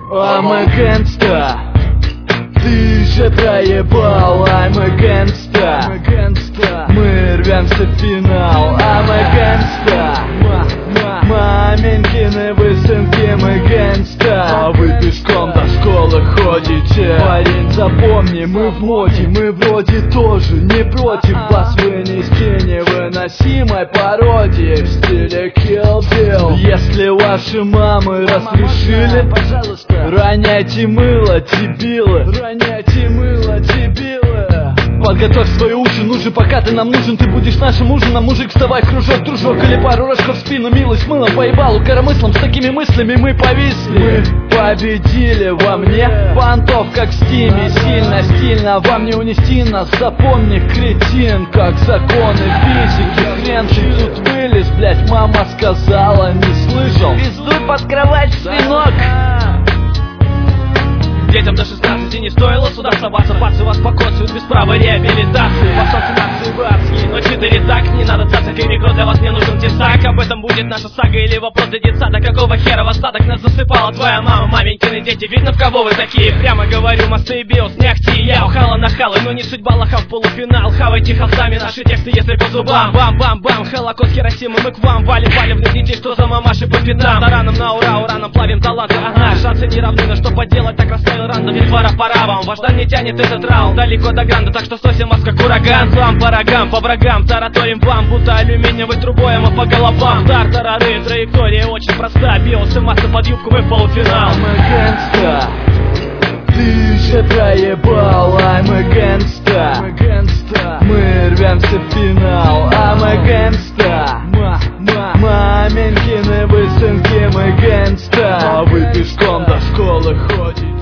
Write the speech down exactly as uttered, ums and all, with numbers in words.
А мы гэнгста, ты же проебал. А мы гэнгста, мы рвемся в финал. А мы гэнгста, маменькины вы сынки, мы гэнгста. А вы пешком до школы ходите. Парень, запомни, мы в моде, мы вроде тоже не против вас вынести невыносимой пародии в стиле Kill Bill. Если ваши мамы разрешили, пожалуйста, роняйте мыло, дебилы, роняйте мыло, дебилы. Подготовь свои уши, ну же, пока ты нам нужен. Ты будешь нашим ужином, мужик, вставай в кружок, дружок. Или пару рожков в спину, милость мылом поебалу коромыслом. С такими мыслями мы повисли. Мы победили во мне понтов, как в стиме. Сильно, стильно, вам не унести нас. Запомни, кретин, как законы физики. Хрен ты тут вылез, блять, мама сказала, не слышал. Пиздуй под кровать, сынок. Детям до шестнадцати не стоило сюда соваться. Пацы вас покосят без права реабилитации. По нации вы адские, но четыре так. Не надо цацать, и микро для вас не нужен тесак. Об этом будет наша сага или вопрос для детсада. Какого хера в остаток нас засыпала твоя мама? Маменькины дети, видно в кого вы такие. Прямо говорю, мосты и биос, не ахти. Я ухала нахалы, но не судьба лоха в полуфинал. Хавайте холстами наши тексты, если по зубам. Бам-бам-бам, Холокост Хиросимы, мы к вам валим, валим в детей, что за мамаши по пятам. Тараном на ура, ураном плавим таланты. Ага, шансы не равны, но что поделать, так расставил рандом. Ведь пора, пора вам, ваш не тянет этот раунд. Далеко до гранда, так что сосим вас как ураган. Вам по рогам, по врагам, тараторим вам, будто алюминиевой трубой, а мы по головам. Тартарары, траектория очень проста. Биос и масса под юбку, мы в полуфинал. Мы гэнгста, ты же проебал. А мы гэнгста, мы рвемся в финал. А мы гэнгста, маменькины вы сынки, мы гэнгста. А вы пешком до школы ходите.